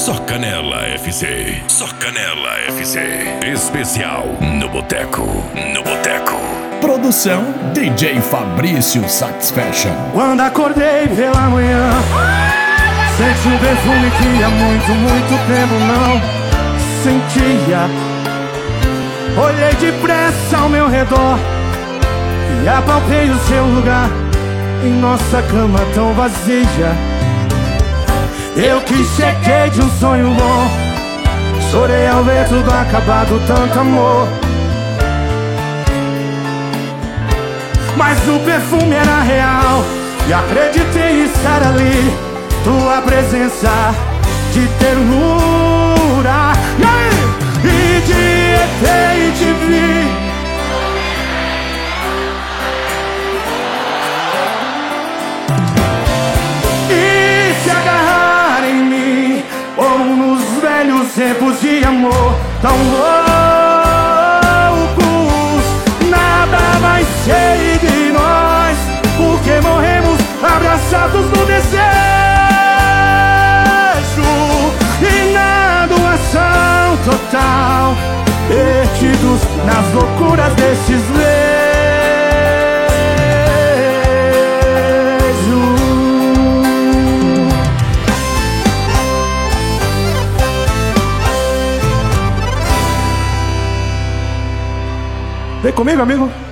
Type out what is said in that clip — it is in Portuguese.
Só Canela FC. Só Canela FC. Especial no Boteco. No Boteco. Produção DJ Fabrício Satisfaction. Quando acordei pela manhã, senti um perfume que há muito tempo não sentia. Olhei depressa ao meu redor e apalpei o seu lugar em nossa cama tão vazia. Eu que cheguei de um sonho bom, chorei ao ver tudo acabado, tanto amor. Mas o perfume era real e acreditei estar ali. Tua presença de ternura, e de repente vi e se agarrar em mim, como nos velhos tempos de amor tão loucos. Nada vai ser de nós, porque morremos abraçados no desejo e na doação total, perdidos nas loucuras desses beijos. Vem comigo, amigo.